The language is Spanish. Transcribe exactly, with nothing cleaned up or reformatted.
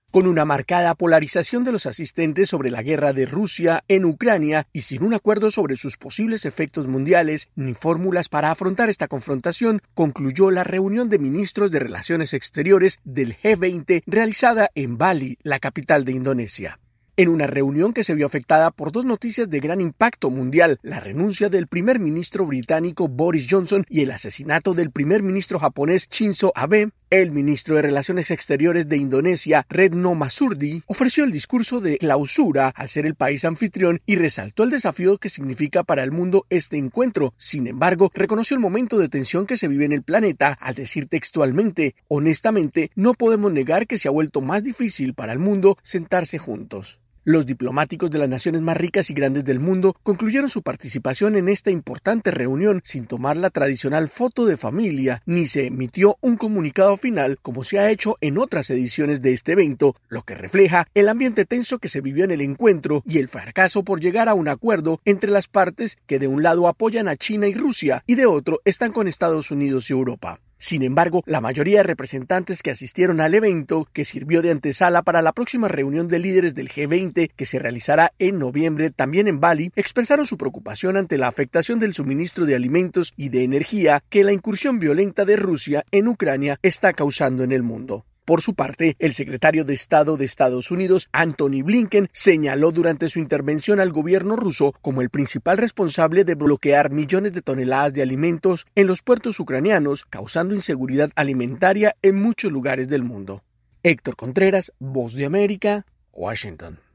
Con una marcada polarización de los asistentes sobre la guerra de Rusia en Ucrania y sin un acuerdo sobre sus posibles efectos mundiales ni fórmulas para afrontar esta confrontación, concluyó la reunión de ministros de Relaciones Exteriores del G veinte realizada en Bali, la capital de Indonesia. En una reunión que se vio afectada por dos noticias de gran impacto mundial, la renuncia del primer ministro británico Boris Johnson y el asesinato del primer ministro japonés Shinzo Abe, el ministro de Relaciones Exteriores de Indonesia, Retno Marsudi, ofreció el discurso de clausura al ser el país anfitrión y resaltó el desafío que significa para el mundo este encuentro. Sin embargo, reconoció el momento de tensión que se vive en el planeta al decir textualmente: honestamente, no podemos negar que se ha vuelto más difícil para el mundo sentarse juntos. Los diplomáticos de las naciones más ricas y grandes del mundo concluyeron su participación en esta importante reunión sin tomar la tradicional foto de familia, ni se emitió un comunicado final como se ha hecho en otras ediciones de este evento, lo que refleja el ambiente tenso que se vivió en el encuentro y el fracaso por llegar a un acuerdo entre las partes que de un lado apoyan a China y Rusia y de otro están con Estados Unidos y Europa. Sin embargo, la mayoría de representantes que asistieron al evento, que sirvió de antesala para la próxima reunión de líderes del G veinte, que se realizará en noviembre también en Bali, expresaron su preocupación ante la afectación del suministro de alimentos y de energía que la incursión violenta de Rusia en Ucrania está causando en el mundo. Por su parte, el secretario de Estado de Estados Unidos, Antony Blinken, señaló durante su intervención al gobierno ruso como el principal responsable de bloquear millones de toneladas de alimentos en los puertos ucranianos, causando inseguridad alimentaria en muchos lugares del mundo. Héctor Contreras, Voz de América, Washington.